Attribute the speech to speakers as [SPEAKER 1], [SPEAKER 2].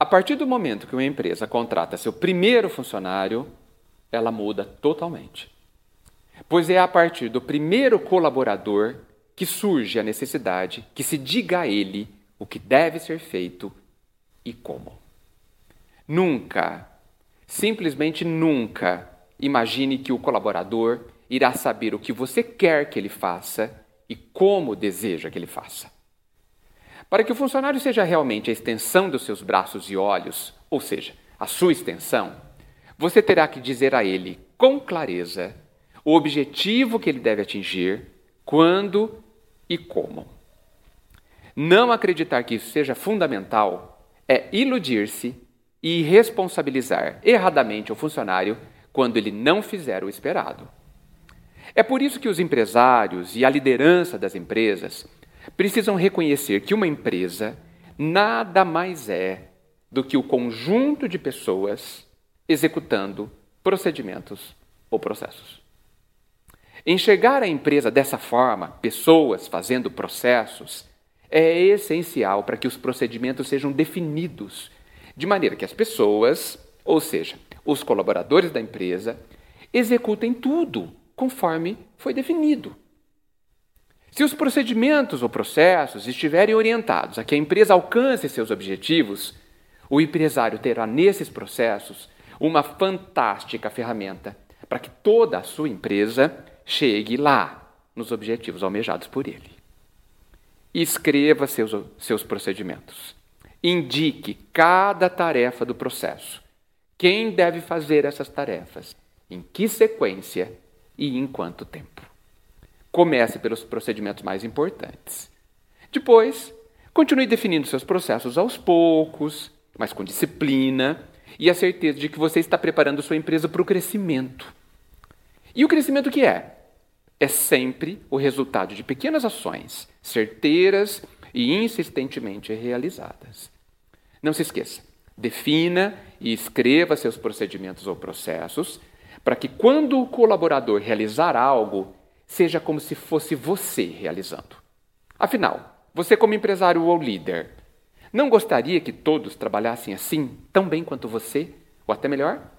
[SPEAKER 1] A partir do momento que uma empresa contrata seu primeiro funcionário, ela muda totalmente. Pois é a partir do primeiro colaborador que surge a necessidade que se diga a ele o que deve ser feito e como. Nunca, simplesmente nunca, imagine que o colaborador irá saber o que você quer que ele faça e como deseja que ele faça. Para que o funcionário seja realmente a extensão dos seus braços e olhos, ou seja, a sua extensão, você terá que dizer a ele com clareza o objetivo que ele deve atingir, quando e como. Não acreditar que isso seja fundamental é iludir-se e responsabilizar erradamente o funcionário quando ele não fizer o esperado. É por isso que os empresários e a liderança das empresas precisam reconhecer que uma empresa nada mais é do que o conjunto de pessoas executando procedimentos ou processos. Enxergar a empresa dessa forma, pessoas fazendo processos, é essencial para que os procedimentos sejam definidos, de maneira que as pessoas, ou seja, os colaboradores da empresa, executem tudo conforme foi definido. Se os procedimentos ou processos estiverem orientados a que a empresa alcance seus objetivos, o empresário terá nesses processos uma fantástica ferramenta para que toda a sua empresa chegue lá, nos objetivos almejados por ele. Escreva seus procedimentos. Indique cada tarefa do processo. Quem deve fazer essas tarefas, em que sequência e em quanto tempo. Comece pelos procedimentos mais importantes. Depois, continue definindo seus processos aos poucos, mas com disciplina e a certeza de que você está preparando sua empresa para o crescimento. E o crescimento que é? É sempre o resultado de pequenas ações, certeiras e insistentemente realizadas. Não se esqueça, defina e escreva seus procedimentos ou processos para que quando o colaborador realizar algo, seja como se fosse você realizando. Afinal, você como empresário ou líder, não gostaria que todos trabalhassem assim, tão bem quanto você, ou até melhor?